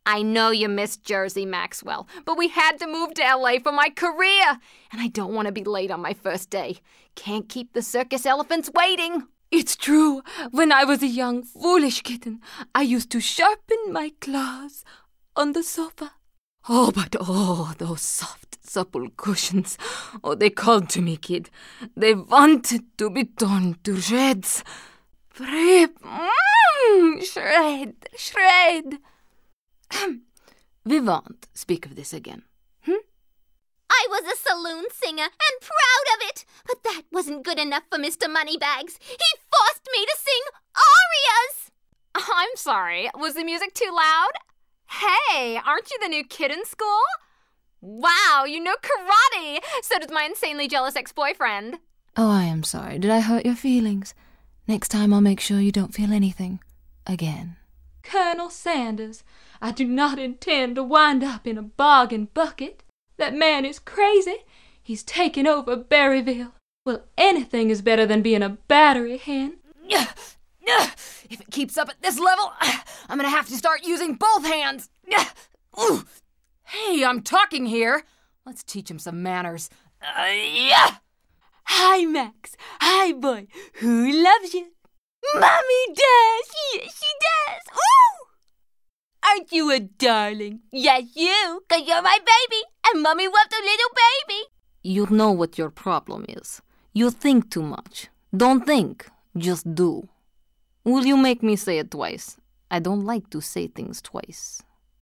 I know you miss Jersey, Maxwell, but we had to move to LA for my career, and I don't want to be late on my first day. Can't keep the circus elephants waiting. It's true. When I was a young, foolish kitten, I used to sharpen my claws on the sofa. Oh, but those soft, supple cushions. Oh, they called to me, kid. They wanted to be torn to shreds. Rip, shred. We won't speak of this again. I was a saloon singer and proud of it, but that wasn't good enough for Mr. Moneybags. He forced me to sing arias. I'm sorry, was the music too loud? Hey, aren't you the new kid in school? Wow, you know karate! So does my insanely jealous ex-boyfriend. Oh, I am sorry. Did I hurt your feelings? Next time I'll make sure you don't feel anything again. Colonel Sanders, I do not intend to wind up in a bargain bucket. That man is crazy. He's taken over Berryville. Well, anything is better than being a battery hen. If it keeps up at this level, I'm gonna have to start using both hands. Hey, I'm talking here. Let's teach him some manners. Hi, Max. Hi, boy. Who loves you? Mommy does. She does. Ooh! Aren't you a darling? Yes, you, 'cause you're my baby, and Mommy loves a little baby. You know what your problem is. You think too much. Don't think, just do. Will you make me say it twice? I don't like to say things twice.